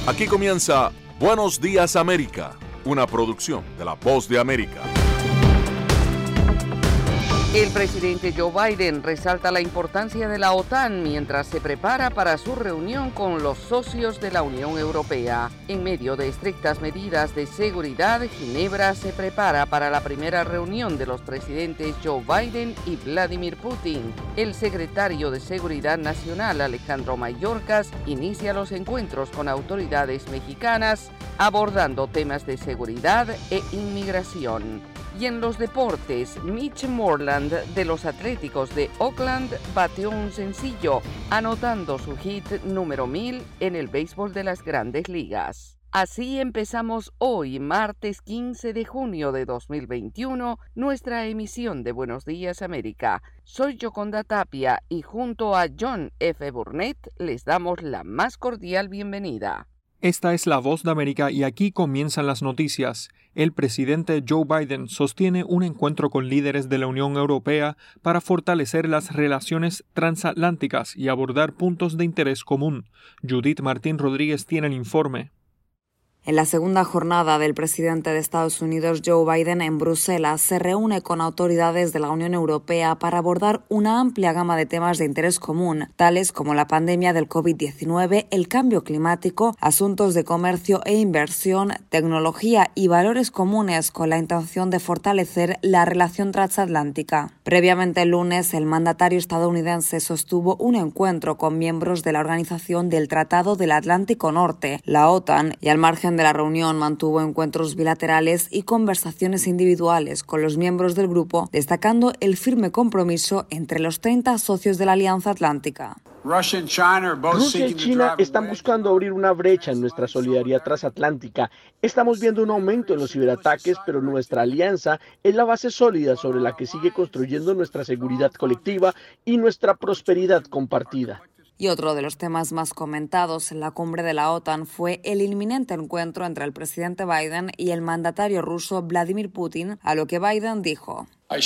Aquí comienza Buenos Días América, una producción de La Voz de América. El presidente Joe Biden resalta la importancia de la OTAN mientras se prepara para su reunión con los socios de la Unión Europea. En medio de estrictas medidas de seguridad, Ginebra se prepara para la primera reunión de los presidentes Joe Biden y Vladimir Putin. El secretario de Seguridad Nacional, Alejandro Mayorkas, inicia los encuentros con autoridades mexicanas, abordando temas de seguridad e inmigración. Y en los deportes, Mitch Moreland de los Atléticos de Oakland bateó un sencillo, anotando su hit número 1000 en el béisbol de las Grandes Ligas. Así empezamos hoy, martes 15 de junio de 2021, nuestra emisión de Buenos Días América. Soy Yoconda Tapia y junto a John F. Burnett les damos la más cordial bienvenida. Esta es La Voz de América y aquí comienzan las noticias. El presidente Joe Biden sostiene un encuentro con líderes de la Unión Europea para fortalecer las relaciones transatlánticas y abordar puntos de interés común. Judith Martín Rodríguez tiene el informe. En la segunda jornada del presidente de Estados Unidos, Joe Biden, en Bruselas, se reúne con autoridades de la Unión Europea para abordar una amplia gama de temas de interés común, tales como la pandemia del COVID-19, el cambio climático, asuntos de comercio e inversión, tecnología y valores comunes, con la intención de fortalecer la relación transatlántica. Previamente el lunes, el mandatario estadounidense sostuvo un encuentro con miembros de la Organización del Tratado del Atlántico Norte, la OTAN, y al margen de la reunión mantuvo encuentros bilaterales y conversaciones individuales con los miembros del grupo, destacando el firme compromiso entre los 30 socios de la Alianza Atlántica. Rusia y China están buscando abrir una brecha en nuestra solidaridad transatlántica. Estamos viendo un aumento en los ciberataques, pero nuestra alianza es la base sólida sobre la que sigue construyendo nuestra seguridad colectiva y nuestra prosperidad compartida. Y otro de los temas más comentados en la cumbre de la OTAN fue el inminente encuentro entre el presidente Biden y el mandatario ruso Vladimir Putin, a lo que Biden dijo: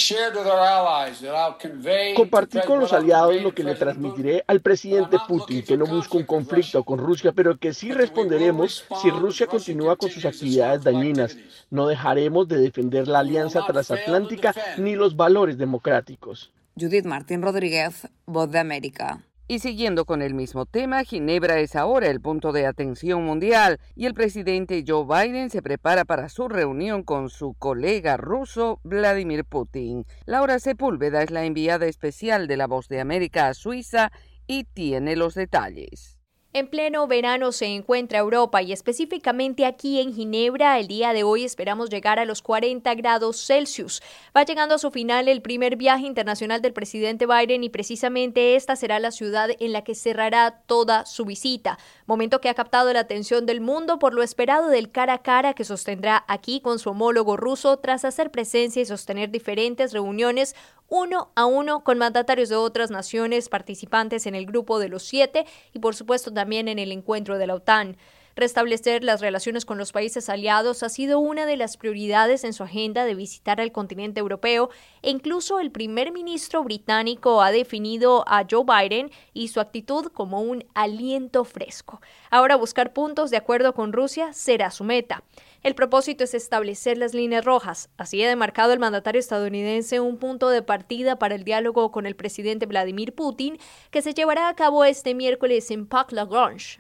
Compartí con los aliados lo que le transmitiré al presidente Putin, que no busca un conflicto con Rusia, pero que sí responderemos si Rusia continúa con sus actividades dañinas. No dejaremos de defender la alianza transatlántica ni los valores democráticos. Judith Martín Rodríguez, Voz de América. Y siguiendo con el mismo tema, Ginebra es ahora el punto de atención mundial y el presidente Joe Biden se prepara para su reunión con su colega ruso Vladimir Putin. Laura Sepúlveda es la enviada especial de La Voz de América a Suiza y tiene los detalles. En pleno verano se encuentra Europa y específicamente aquí en Ginebra. El día de hoy esperamos llegar a los 40 grados Celsius. Va llegando a su final el primer viaje internacional del presidente Biden y precisamente esta será la ciudad en la que cerrará toda su visita. Momento que ha captado la atención del mundo por lo esperado del cara a cara que sostendrá aquí con su homólogo ruso tras hacer presencia y sostener diferentes reuniones uno a uno con mandatarios de otras naciones participantes en el grupo de los 7 y por supuesto también en el encuentro de la OTAN. Restablecer las relaciones con los países aliados ha sido una de las prioridades en su agenda de visitar al continente europeo e incluso el primer ministro británico ha definido a Joe Biden y su actitud como un aliento fresco. Ahora buscar puntos de acuerdo con Rusia será su meta. El propósito es establecer las líneas rojas. Así ha demarcado el mandatario estadounidense un punto de partida para el diálogo con el presidente Vladimir Putin, que se llevará a cabo este miércoles en Parc Lagrange,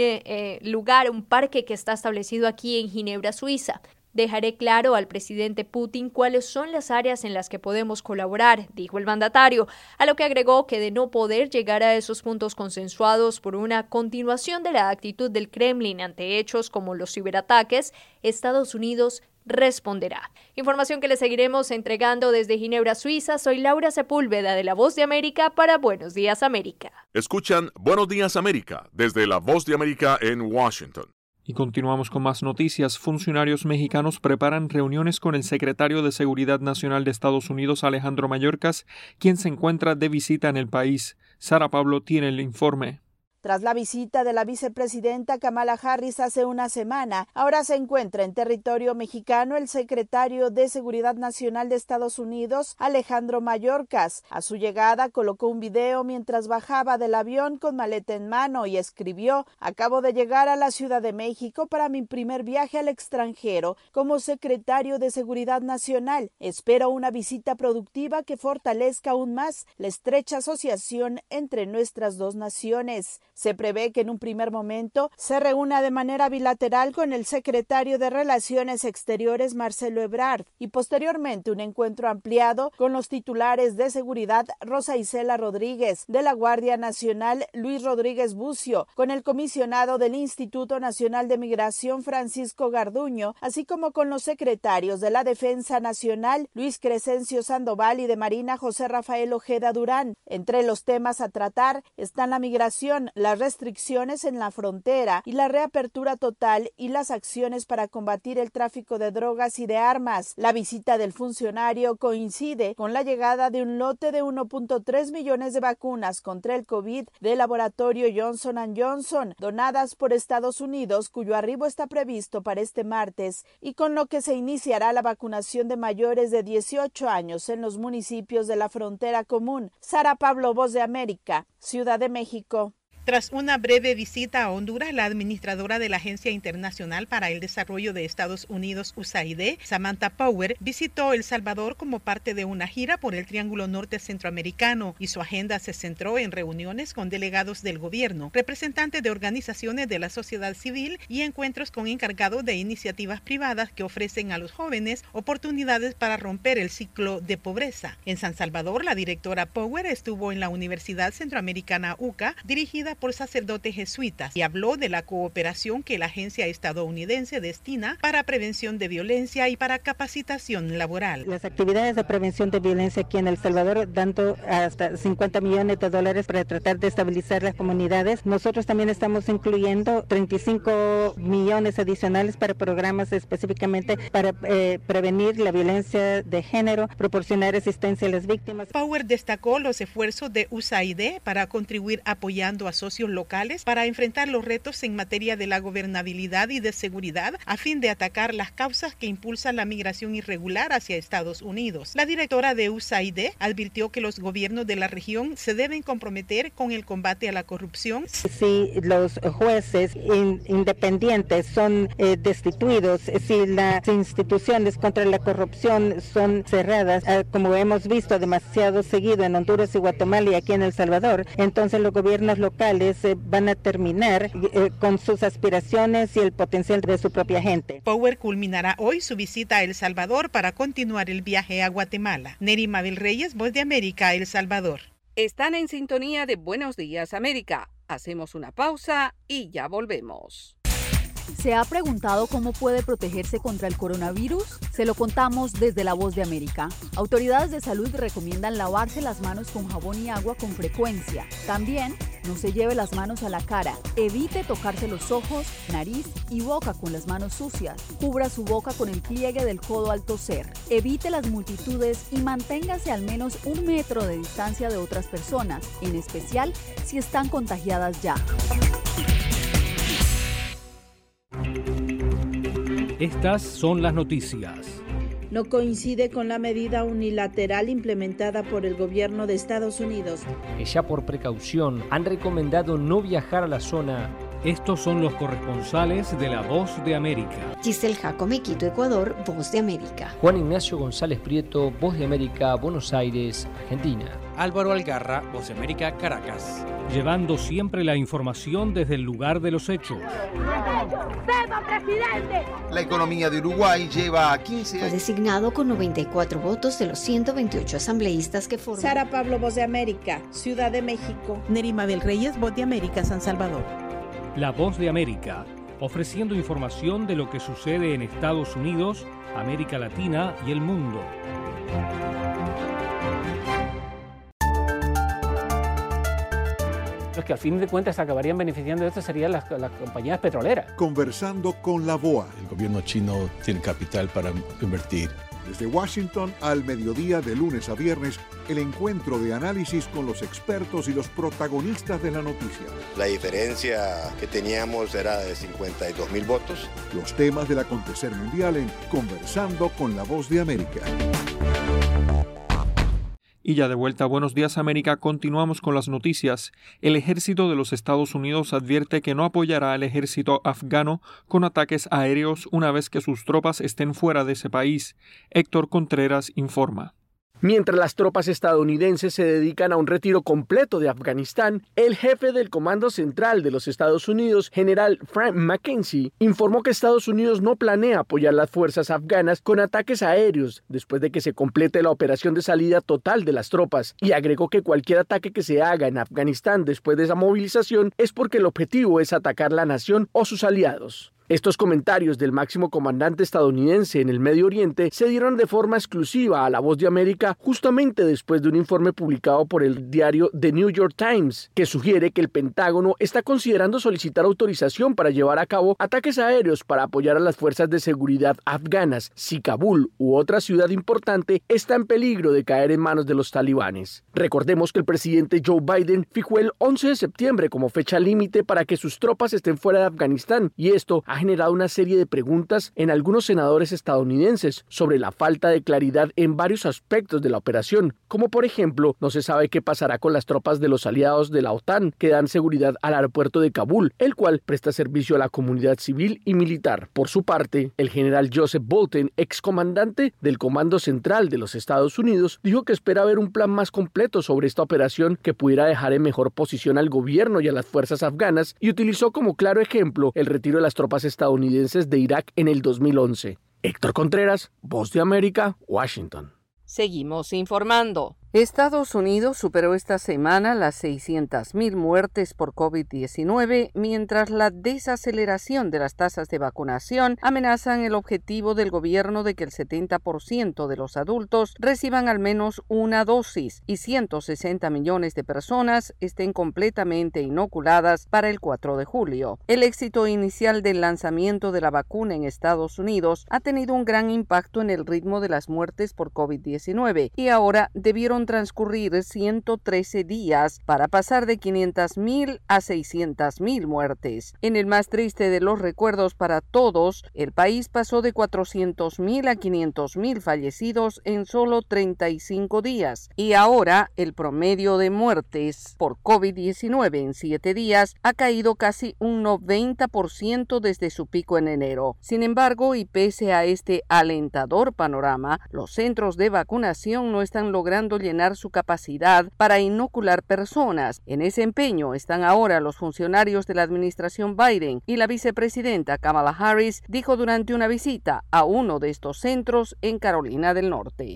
un parque que está establecido aquí en Ginebra, Suiza. Dejaré claro al presidente Putin cuáles son las áreas en las que podemos colaborar, dijo el mandatario, a lo que agregó que de no poder llegar a esos puntos consensuados por una continuación de la actitud del Kremlin ante hechos como los ciberataques, Estados Unidos responderá. Información que le seguiremos entregando desde Ginebra, Suiza. Soy Laura Sepúlveda de La Voz de América para Buenos Días América. Escuchan Buenos Días América desde La Voz de América en Washington. Y continuamos con más noticias. Funcionarios mexicanos preparan reuniones con el secretario de Seguridad Nacional de Estados Unidos, Alejandro Mayorkas, quien se encuentra de visita en el país. Sara Pablo tiene el informe. Tras la visita de la vicepresidenta Kamala Harris hace una semana, ahora se encuentra en territorio mexicano el secretario de Seguridad Nacional de Estados Unidos, Alejandro Mayorkas. A su llegada colocó un video mientras bajaba del avión con maleta en mano y escribió: "Acabo de llegar a la Ciudad de México para mi primer viaje al extranjero como secretario de Seguridad Nacional. Espero una visita productiva que fortalezca aún más la estrecha asociación entre nuestras dos naciones". Se prevé que en un primer momento se reúna de manera bilateral con el secretario de Relaciones Exteriores, Marcelo Ebrard, y posteriormente un encuentro ampliado con los titulares de seguridad Rosa Isela Rodríguez, de la Guardia Nacional Luis Rodríguez Bucio, con el comisionado del Instituto Nacional de Migración Francisco Garduño, así como con los secretarios de la Defensa Nacional Luis Crescencio Sandoval y de Marina José Rafael Ojeda Durán. Entre los temas a tratar están la migración, las restricciones en la frontera y la reapertura total y las acciones para combatir el tráfico de drogas y de armas. La visita del funcionario coincide con la llegada de un lote de 1.3 millones de vacunas contra el COVID del laboratorio Johnson & Johnson, donadas por Estados Unidos, cuyo arribo está previsto para este martes, y con lo que se iniciará la vacunación de mayores de 18 años en los municipios de la frontera común. Sara Pablo, Voz de América, Ciudad de México. Tras una breve visita a Honduras, la administradora de la Agencia Internacional para el Desarrollo de Estados Unidos, USAID, Samantha Power, visitó El Salvador como parte de una gira por el Triángulo Norte Centroamericano, y su agenda se centró en reuniones con delegados del gobierno, representantes de organizaciones de la sociedad civil y encuentros con encargados de iniciativas privadas que ofrecen a los jóvenes oportunidades para romper el ciclo de pobreza. En San Salvador, la directora Power estuvo en la Universidad Centroamericana UCA, dirigida por sacerdotes jesuitas, y habló de la cooperación que la agencia estadounidense destina para prevención de violencia y para capacitación laboral. Las actividades de prevención de violencia aquí en El Salvador, dando hasta $50 millones para tratar de estabilizar las comunidades. Nosotros también estamos incluyendo 35 millones adicionales para programas específicamente para prevenir la violencia de género, proporcionar asistencia a las víctimas. Power destacó los esfuerzos de USAID para contribuir apoyando a socios locales para enfrentar los retos en materia de la gobernabilidad y de seguridad a fin de atacar las causas que impulsan la migración irregular hacia Estados Unidos. La directora de USAID advirtió que los gobiernos de la región se deben comprometer con el combate a la corrupción. Si los jueces independientes son destituidos, si las instituciones contra la corrupción son cerradas, como hemos visto demasiado seguido en Honduras y Guatemala y aquí en El Salvador, entonces los gobiernos locales van a terminar con sus aspiraciones y el potencial de su propia gente. Power culminará hoy su visita a El Salvador para continuar el viaje a Guatemala. Neri Mabel Reyes, Voz de América, El Salvador. Están en sintonía de Buenos Días, América. Hacemos una pausa y ya volvemos. ¿Se ha preguntado cómo puede protegerse contra el coronavirus? Se lo contamos desde La Voz de América. Autoridades de salud recomiendan lavarse las manos con jabón y agua con frecuencia. También, no se lleve las manos a la cara. Evite tocarse los ojos, nariz y boca con las manos sucias. Cubra su boca con el pliegue del codo al toser. Evite las multitudes y manténgase al menos 1 metro de distancia de otras personas, en especial si están contagiadas ya. Estas son las noticias. No coincide con la medida unilateral implementada por el gobierno de Estados Unidos, que ya por precaución han recomendado no viajar a la zona. Estos son los corresponsales de La Voz de América. Giselle Jacome, Quito, Ecuador, Voz de América. Juan Ignacio González Prieto, Voz de América, Buenos Aires, Argentina. Álvaro Algarra, Voz de América, Caracas. Llevando siempre la información desde el lugar de los hechos. La economía de Uruguay lleva 15 años. Fue designado con 94 votos de los 128 asambleístas que forman. Sara Pablo, Voz de América, Ciudad de México. Neri Mabel Reyes, Voz de América, San Salvador. La Voz de América, ofreciendo información de lo que sucede en Estados Unidos, América Latina y el mundo. Los que al fin de cuentas acabarían beneficiando de esto serían las compañías petroleras. Conversando con la BOA. El gobierno chino tiene capital para invertir Desde Washington al mediodía de lunes a viernes, el encuentro de análisis con los expertos y los protagonistas de la noticia. La diferencia que teníamos era de 52,000 votos. Los temas del acontecer mundial en Conversando con la Voz de América. Y ya de vuelta a Buenos Días América, continuamos con las noticias. El ejército de los Estados Unidos advierte que no apoyará al ejército afgano con ataques aéreos una vez que sus tropas estén fuera de ese país. Héctor Contreras informa. Mientras las tropas estadounidenses se dedican a un retiro completo de Afganistán, el jefe del Comando Central de los Estados Unidos, general Frank McKenzie, informó que Estados Unidos no planea apoyar las fuerzas afganas con ataques aéreos después de que se complete la operación de salida total de las tropas, y agregó que cualquier ataque que se haga en Afganistán después de esa movilización es porque el objetivo es atacar la nación o sus aliados. Estos comentarios del máximo comandante estadounidense en el Medio Oriente se dieron de forma exclusiva a La Voz de América justamente después de un informe publicado por el diario The New York Times, que sugiere que el Pentágono está considerando solicitar autorización para llevar a cabo ataques aéreos para apoyar a las fuerzas de seguridad afganas si Kabul u otra ciudad importante está en peligro de caer en manos de los talibanes. Recordemos que el presidente Joe Biden fijó el 11 de septiembre como fecha límite para que sus tropas estén fuera de Afganistán, y esto ha generado una serie de preguntas en algunos senadores estadounidenses sobre la falta de claridad en varios aspectos de la operación, como por ejemplo, no se sabe qué pasará con las tropas de los aliados de la OTAN que dan seguridad al aeropuerto de Kabul, el cual presta servicio a la comunidad civil y militar. Por su parte, el general Joseph Bolten, excomandante del Comando Central de los Estados Unidos, dijo que espera ver un plan más completo sobre esta operación que pudiera dejar en mejor posición al gobierno y a las fuerzas afganas, y utilizó como claro ejemplo el retiro de las tropas estadounidenses de Irak en el 2011. Héctor Contreras, Voz de América, Washington. Seguimos informando. Estados Unidos superó esta semana las 600,000 muertes por COVID-19, mientras la desaceleración de las tasas de vacunación amenazan el objetivo del gobierno de que el 70% de los adultos reciban al menos una dosis y 160 millones de personas estén completamente inoculadas para el 4 de julio. El éxito inicial del lanzamiento de la vacuna en Estados Unidos ha tenido un gran impacto en el ritmo de las muertes por COVID-19 y ahora debieron transcurrir 113 días para pasar de 500,000 a 600,000 muertes. En el más triste de los recuerdos para todos, el país pasó de 400,000 a 500,000 fallecidos en solo 35 días y ahora el promedio de muertes por COVID-19 en 7 días ha caído casi un 90% desde su pico en enero. Sin embargo, y pese a este alentador panorama, los centros de vacunación no están logrando llenar su capacidad para inocular personas. En ese empeño están ahora los funcionarios de la administración Biden, y la vicepresidenta Kamala Harris dijo durante una visita a uno de estos centros en Carolina del Norte.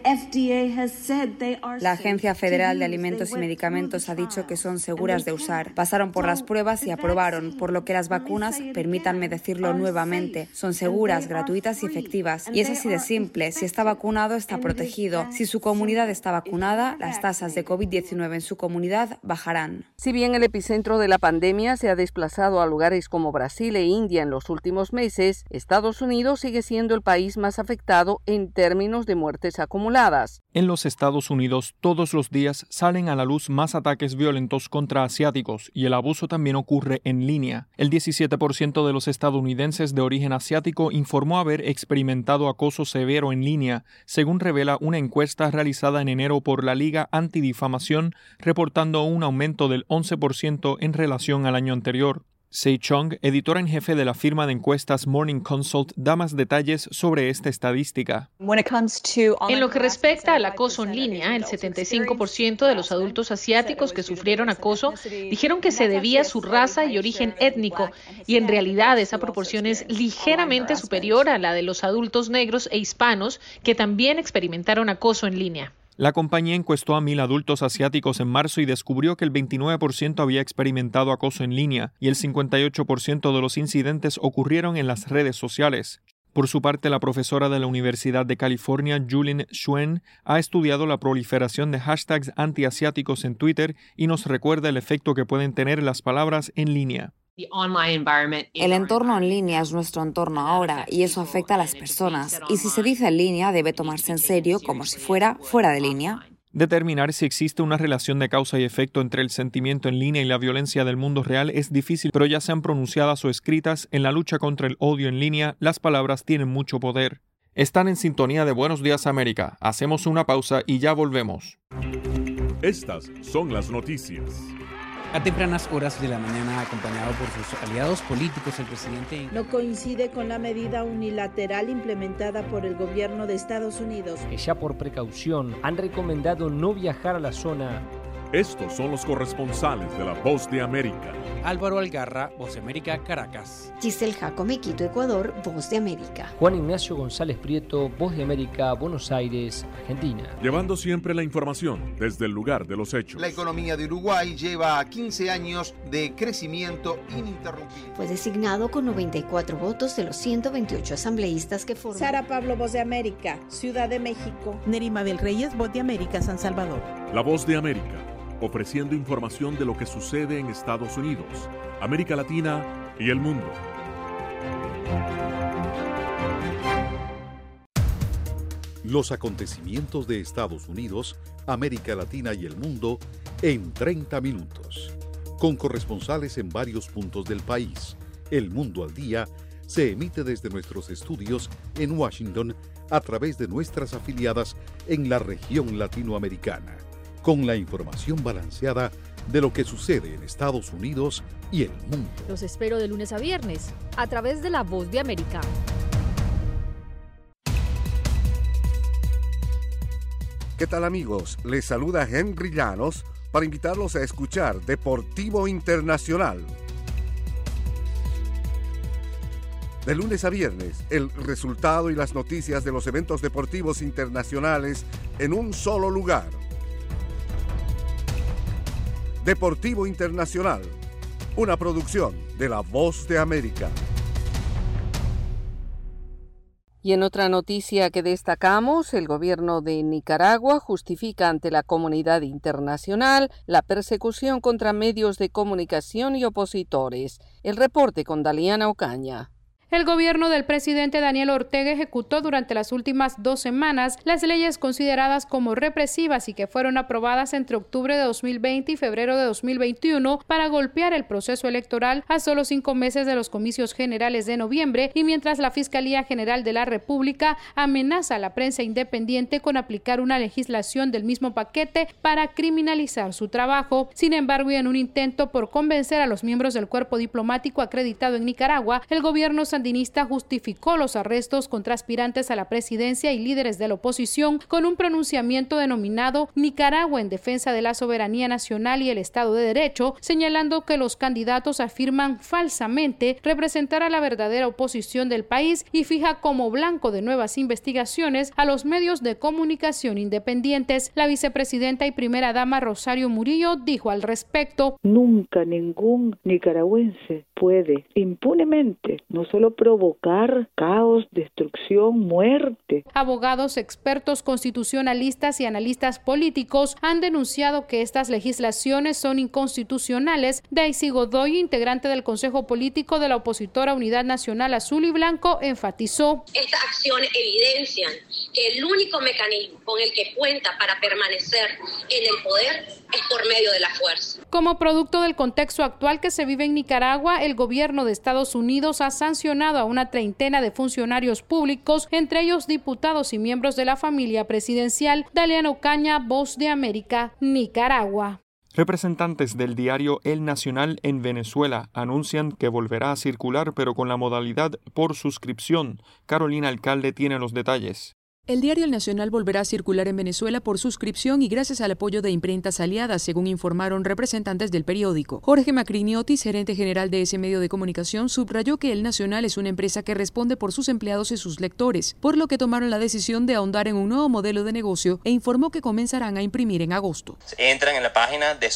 La Agencia Federal de Alimentos y Medicamentos ha dicho que son seguras de usar. Pasaron por las pruebas y aprobaron, por lo que las vacunas, permítanme decirlo nuevamente, son seguras, gratuitas y efectivas. Y es así de simple. Si está vacunado, está protegido. Si su comunidad está vacunada, las tasas de COVID-19 en su comunidad bajarán. Si bien el epicentro de la pandemia se ha desplazado a lugares como Brasil e India en los últimos meses, Estados Unidos sigue siendo el país más afectado en términos de muertes acumuladas. En los Estados Unidos, todos los días salen a la luz más ataques violentos contra asiáticos y el abuso también ocurre en línea. El 17% de los estadounidenses de origen asiático informó haber experimentado acoso severo en línea, según revela una encuesta realizada en enero por la Liga Antidifamación, reportando un aumento del 11% en relación al año anterior. Sei Chung, editora en jefe de la firma de encuestas Morning Consult, da más detalles sobre esta estadística. En lo que respecta al acoso en línea, el 75% de los adultos asiáticos que sufrieron acoso dijeron que se debía a su raza y origen étnico, y en realidad esa proporción es ligeramente superior a la de los adultos negros e hispanos que también experimentaron acoso en línea. La compañía encuestó a 1,000 adultos asiáticos en marzo y descubrió que el 29% había experimentado acoso en línea y el 58% de los incidentes ocurrieron en las redes sociales. Por su parte, la profesora de la Universidad de California, Julien Schuen, ha estudiado la proliferación de hashtags antiasiáticos en Twitter y nos recuerda el efecto que pueden tener las palabras en línea. El entorno en línea es nuestro entorno ahora y eso afecta a las personas. Y si se dice en línea, debe tomarse en serio como si fuera fuera de línea. Determinar si existe una relación de causa y efecto entre el sentimiento en línea y la violencia del mundo real es difícil, pero ya sean pronunciadas o escritas, en la lucha contra el odio en línea, las palabras tienen mucho poder. Están en sintonía de Buenos Días América. Hacemos una pausa y ya volvemos. Estas son las noticias. A tempranas horas de la mañana, acompañado por sus aliados políticos, el presidente no coincide con la medida unilateral implementada por el gobierno de Estados Unidos, que ya por precaución han recomendado no viajar a la zona. Estos son los corresponsales de La Voz de América. Álvaro Algarra, Voz de América, Caracas. Giselle Jacome, Quito, Ecuador, Voz de América. Juan Ignacio González Prieto, Voz de América, Buenos Aires, Argentina. Llevando siempre la información desde el lugar de los hechos. La economía de Uruguay lleva 15 años de crecimiento ininterrumpido. Fue designado con 94 votos de los 128 asambleístas que forman. Sara Pablo, Voz de América, Ciudad de México. Nerima Bel Reyes, Voz de América, San Salvador. La Voz de América, ofreciendo información de lo que sucede en Estados Unidos, América Latina y el mundo. Los acontecimientos de Estados Unidos, América Latina y el mundo en 30 minutos. Con corresponsales en varios puntos del país. El Mundo al Día se emite desde nuestros estudios en Washington a través de nuestras afiliadas en la región latinoamericana, con la información balanceada de lo que sucede en Estados Unidos y el mundo. Los espero de lunes a viernes, a través de La Voz de América. ¿Qué tal, amigos? Les saluda Henry Llanos para invitarlos a escuchar Deportivo Internacional. De lunes a viernes, el resultado y las noticias de los eventos deportivos internacionales en un solo lugar. Deportivo Internacional, una producción de La Voz de América. Y en otra noticia que destacamos, el gobierno de Nicaragua justifica ante la comunidad internacional la persecución contra medios de comunicación y opositores. El reporte con Daliana Ocaña. El gobierno del presidente Daniel Ortega ejecutó durante las últimas 2 semanas las leyes consideradas como represivas y que fueron aprobadas entre octubre de 2020 y febrero de 2021 para golpear el proceso electoral a solo 5 meses de los comicios generales de noviembre, y mientras la Fiscalía General de la República amenaza a la prensa independiente con aplicar una legislación del mismo paquete para criminalizar su trabajo. Sin embargo, y en un intento por convencer a los miembros del cuerpo diplomático acreditado en Nicaragua, el gobierno sandinista justificó los arrestos contra aspirantes a la presidencia y líderes de la oposición con un pronunciamiento denominado Nicaragua en defensa de la soberanía nacional y el Estado de Derecho, señalando que los candidatos afirman falsamente representar a la verdadera oposición del país y fija como blanco de nuevas investigaciones a los medios de comunicación independientes. La vicepresidenta y primera dama Rosario Murillo dijo al respecto: nunca ningún nicaragüense puede impunemente no solo provocar caos, destrucción, muerte. Abogados, expertos constitucionalistas y analistas políticos han denunciado que estas legislaciones son inconstitucionales. Daisy Godoy, integrante del Consejo Político de la opositora Unidad Nacional Azul y Blanco, enfatizó: estas acciones evidencian que el único mecanismo con el que cuenta para permanecer en el poder es por medio de la fuerza. Como producto del contexto actual que se vive en Nicaragua, el gobierno de Estados Unidos ha sancionado a una treintena de funcionarios públicos, entre ellos diputados y miembros de la familia presidencial. Daliana Ocaña, Voz de América, Nicaragua. Representantes del diario El Nacional en Venezuela anuncian que volverá a circular, pero con la modalidad por suscripción. Carolina Alcalde tiene los detalles. El diario El Nacional volverá a circular en Venezuela por suscripción y gracias al apoyo de imprentas aliadas, según informaron representantes del periódico. Jorge Macriniotis, gerente general de ese medio de comunicación, subrayó que El Nacional es una empresa que responde por sus empleados y sus lectores, por lo que tomaron la decisión de ahondar en un nuevo modelo de negocio e informó que comenzarán a imprimir en agosto. Entran en la página de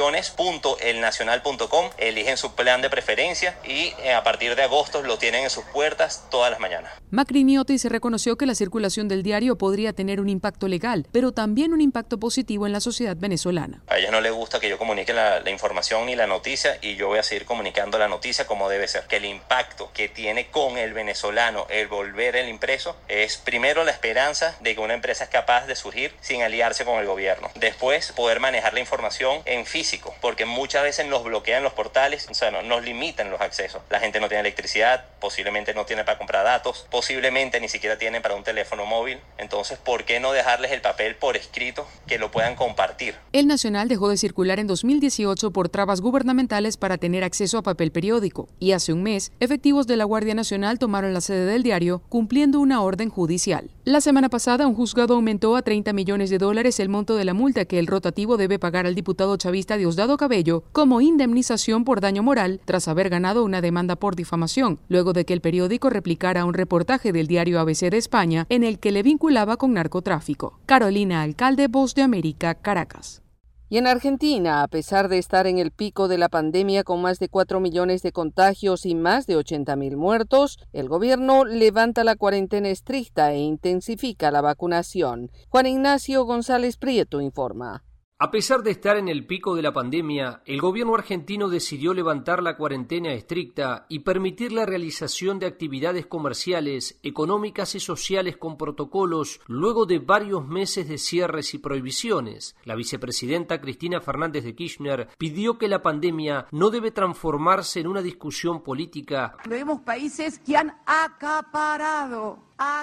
suscripciones.elnacional.com, eligen su plan de preferencia y a partir de agosto lo tienen en sus puertas todas las mañanas. Macriniotis reconoció que la circulación del del diario podría tener un impacto legal, pero también un impacto positivo en la sociedad venezolana. A ellos no les gusta que yo comunique la información ni la noticia, y yo voy a seguir comunicando la noticia como debe ser. Que el impacto que tiene con el venezolano el volver el impreso es primero la esperanza de que una empresa es capaz de surgir sin aliarse con el gobierno. Después, poder manejar la información en físico, porque muchas veces nos bloquean los portales, o sea, nos limitan los accesos. La gente no tiene electricidad, posiblemente no tiene para comprar datos, posiblemente ni siquiera tienen para un teléfono móvil. Entonces, ¿por qué no dejarles el papel por escrito que lo puedan compartir? El Nacional dejó de circular en 2018 por trabas gubernamentales para tener acceso a papel periódico, y hace un mes, efectivos de la Guardia Nacional tomaron la sede del diario, cumpliendo una orden judicial. La semana pasada, un juzgado aumentó a $30 millones el monto de la multa que el rotativo debe pagar al diputado chavista Diosdado Cabello como indemnización por daño moral tras haber ganado una demanda por difamación, luego de que el periódico replicara un reportaje del diario ABC de España en el que le vinculaba con narcotráfico. Carolina Alcalde, Voz de América, Caracas. Y en Argentina, a pesar de estar en el pico de la pandemia con más de 4 millones de contagios y más de 80.000 muertos, el gobierno levanta la cuarentena estricta e intensifica la vacunación. Juan Ignacio González Prieto informa. A pesar de estar en el pico de la pandemia, el gobierno argentino decidió levantar la cuarentena estricta y permitir la realización de actividades comerciales, económicas y sociales con protocolos luego de varios meses de cierres y prohibiciones. La vicepresidenta Cristina Fernández de Kirchner pidió que la pandemia no debe transformarse en una discusión política. Vemos países que han acaparado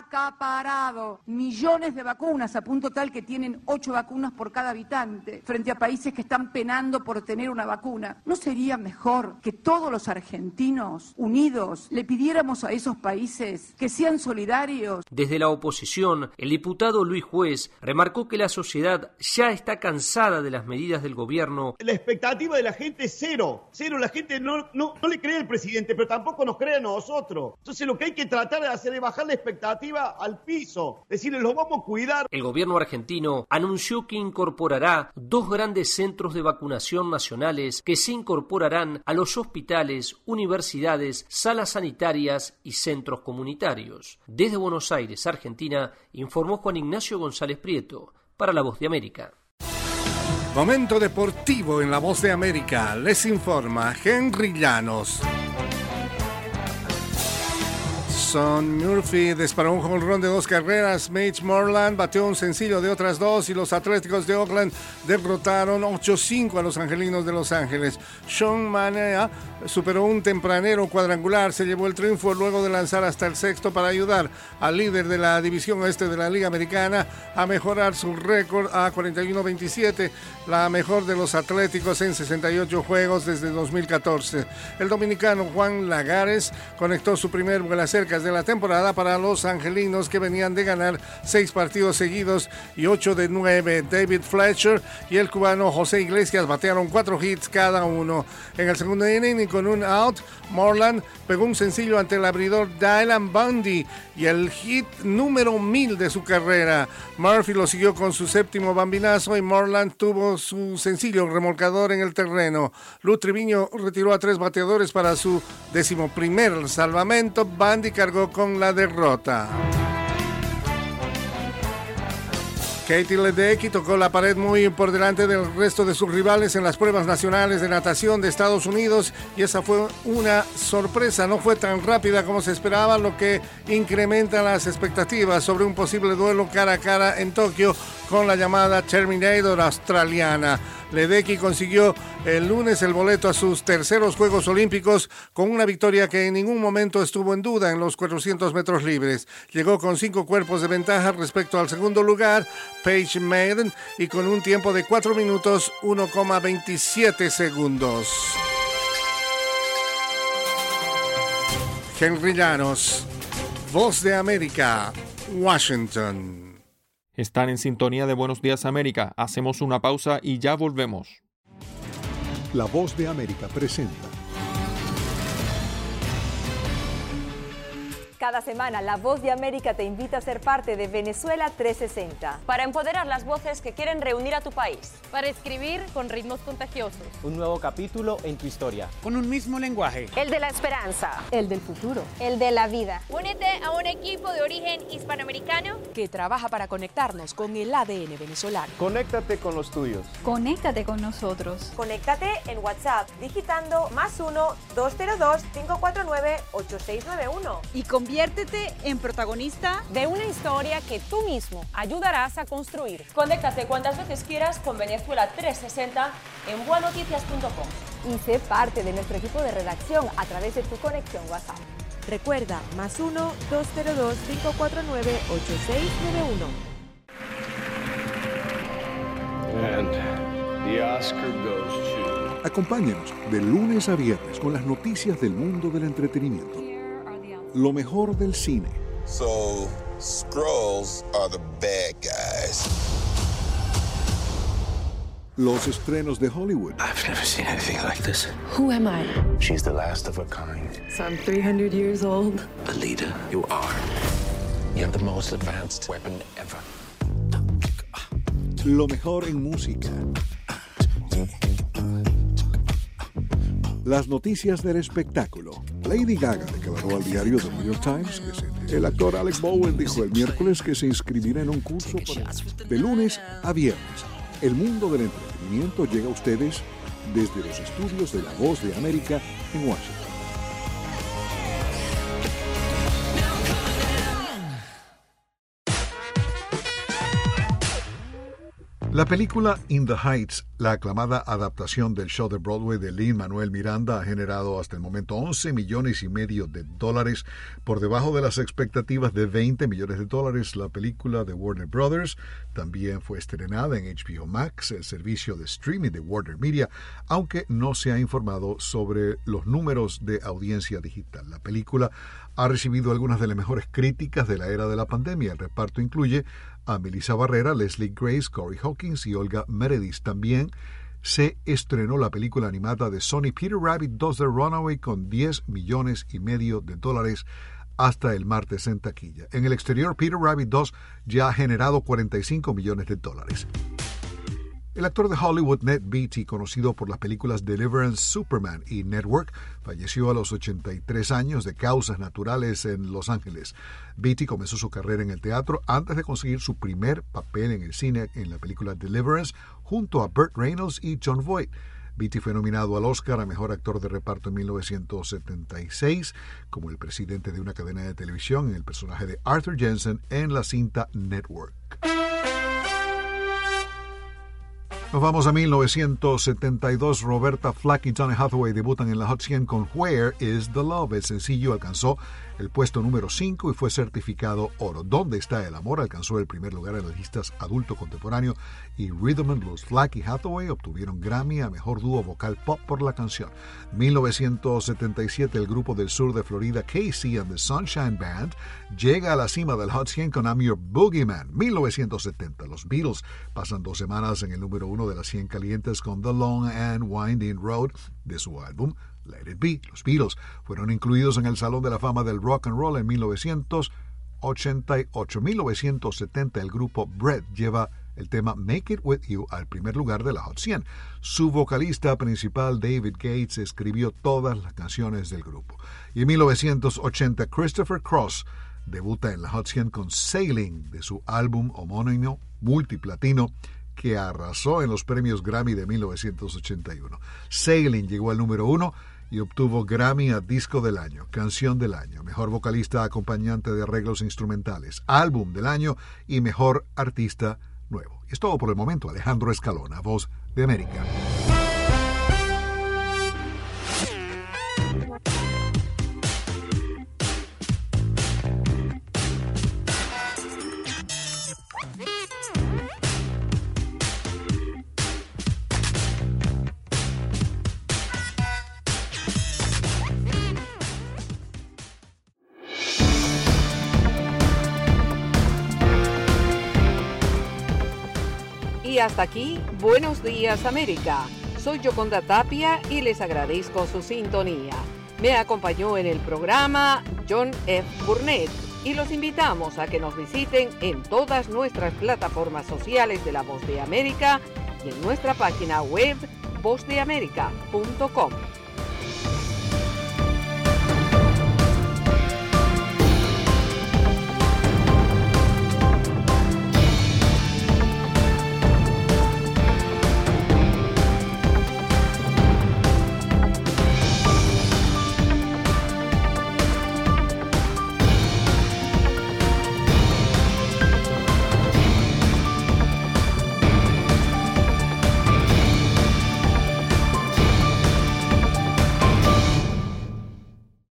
millones de vacunas, a punto tal que tienen 8 vacunas por cada habitante, frente a países que están penando por tener una vacuna. ¿No sería mejor que todos los argentinos unidos le pidiéramos a esos países que sean solidarios? Desde la oposición, el diputado Luis Juez remarcó que la sociedad ya está cansada de las medidas del gobierno. La expectativa de la gente es cero. La gente no le cree al presidente, pero tampoco nos cree a nosotros. Entonces lo que hay que tratar de hacer es bajar la expectativa al piso, decirles, los vamos a cuidar. El gobierno argentino anunció que incorporará 2 grandes centros de vacunación nacionales que se incorporarán a los hospitales, universidades, salas sanitarias y centros comunitarios. Desde Buenos Aires, Argentina, informó Juan Ignacio González Prieto para La Voz de América. Momento deportivo en La Voz de América. Les informa Henry Llanos. Son Murphy disparó un jonrón de 2 carreras, Mitch Moreland batió un sencillo de otras 2 y los Atléticos de Oakland derrotaron 8-5 a los Angelinos de Los Ángeles. Sean Manaea superó un tempranero cuadrangular, se llevó el triunfo luego de lanzar hasta el sexto para ayudar al líder de la división oeste de la Liga Americana a mejorar su récord a 41-27, la mejor de los Atléticos en 68 juegos desde 2014. El dominicano Juan Lagares conectó su primer vuelacercas de la temporada para los angelinos, que venían de ganar 6 partidos seguidos y 8 de 9. David Fletcher y el cubano José Iglesias batearon 4 hits cada uno. En el segundo inning y con un out, Moreland pegó un sencillo ante el abridor Dylan Bundy y el hit número 1000 de su carrera. Murphy lo siguió con su séptimo bambinazo y Moreland tuvo su sencillo remolcador en el terreno. Lou Triviño retiró a 3 bateadores para su 11º salvamento. Bundy cargó con la derrota. Katie Ledecky tocó la pared muy por delante del resto de sus rivales en las pruebas nacionales de natación de Estados Unidos, y esa fue una sorpresa. No fue tan rápida como se esperaba, lo que incrementa las expectativas sobre un posible duelo cara a cara en Tokio con la llamada Terminator australiana. Ledecky consiguió el lunes el boleto a sus terceros Juegos Olímpicos con una victoria que en ningún momento estuvo en duda en los 400 metros libres. Llegó con 5 cuerpos de ventaja respecto al segundo lugar, Paige Madden, y con un tiempo de 4 minutos 1,27 segundos. Henry Llanos, Voz de América, Washington. Están en sintonía de Buenos Días América. Hacemos una pausa y ya volvemos. La Voz de América presenta Cada semana, La Voz de América te invita a ser parte de Venezuela 360. Para empoderar las voces que quieren reunir a tu país. Para escribir con ritmos contagiosos. Un nuevo capítulo en tu historia. Con un mismo lenguaje. El de la esperanza. El del futuro. El de la vida. Únete a un equipo de origen hispanoamericano que trabaja para conectarnos con el ADN venezolano. Conéctate con los tuyos. Conéctate con nosotros. Conéctate en WhatsApp digitando +1-202-549-8691. Y conviértete en protagonista de una historia que tú mismo ayudarás a construir. Conéctate cuantas veces quieras con Venezuela 360 en buenoticias.com. Y sé parte de nuestro equipo de redacción a través de tu conexión WhatsApp. Recuerda, +1-202-549-8691. And the Oscar goes to... Acompáñenos de lunes a viernes con las noticias del mundo del entretenimiento. Lo mejor del cine. So, Skrulls are the bad guys. Los estrenos de Hollywood. I've never seen anything like this. Who am I? She's the last of her kind. So I'm 300 years old. Alita, you are. You have the most advanced weapon ever. Lo mejor en música. Las noticias del espectáculo. Lady Gaga declaró al diario The New York Times que el actor Alec Bowen dijo el miércoles que se inscribirá en un curso de lunes a viernes. El mundo del entretenimiento llega a ustedes desde los estudios de La Voz de América en Washington. La película In the Heights, la aclamada adaptación del show de Broadway de Lin-Manuel Miranda, ha generado hasta el momento $11.5 millones por debajo de las expectativas de $20 millones. La película de Warner Brothers también fue estrenada en HBO Max, el servicio de streaming de Warner Media, aunque no se ha informado sobre los números de audiencia digital. La película ha recibido algunas de las mejores críticas de la era de la pandemia. El reparto incluye a Melissa Barrera, Leslie Grace, Corey Hawkins y Olga Meredith. También se estrenó la película animada de Sony Peter Rabbit 2 The Runaway con $10.5 millones hasta el martes en taquilla. En el exterior, Peter Rabbit 2 ya ha generado $45 millones. El actor de Hollywood Ned Beatty, conocido por las películas Deliverance, Superman y Network, falleció a los 83 años de causas naturales en Los Ángeles. Beatty comenzó su carrera en el teatro antes de conseguir su primer papel en el cine en la película Deliverance junto a Burt Reynolds y Jon Voight. Beatty fue nominado al Oscar a Mejor Actor de Reparto en 1976 como el presidente de una cadena de televisión en el personaje de Arthur Jensen en la cinta Network. Nos vamos a 1972. Roberta Flack y Donny Hathaway debutan en la Hot 100 con Where is the Love. El sencillo alcanzó el puesto número 5 y fue certificado oro. ¿Dónde está el amor? Alcanzó el primer lugar en las listas adulto contemporáneo y Rhythm and Blues. Flack y Hathaway obtuvieron Grammy a Mejor Dúo Vocal Pop por la canción. 1977, el grupo del sur de Florida, Casey and the Sunshine Band, llega a la cima del Hot 100 con I'm Your Boogeyman. 1970, los Beatles pasan 2 semanas en el número 1 de las 100 calientes con The Long and Winding Road de su álbum Let It Be. Los Beatles fueron incluidos en el Salón de la Fama del Rock and Roll en 1988. 1970, el grupo Bread lleva el tema Make It With You al primer lugar de la Hot 100. Su vocalista principal, David Gates, escribió todas las canciones del grupo. Y en 1980, Christopher Cross debuta en la Hot 100 con Sailing de su álbum homónimo multiplatino que arrasó en los premios Grammy de 1981. Sailing llegó al número 1 y obtuvo Grammy a Disco del Año, Canción del Año, Mejor Vocalista Acompañante de Arreglos Instrumentales, Álbum del Año y Mejor Artista Nuevo. Y es todo por el momento. Alejandro Escalona, Voz de América. Y hasta aquí, Buenos Días América. Soy Yoconda Tapia y les agradezco su sintonía. Me acompañó en el programa John F. Burnett y los invitamos a que nos visiten en todas nuestras plataformas sociales de La Voz de América y en nuestra página web vozdeamerica.com.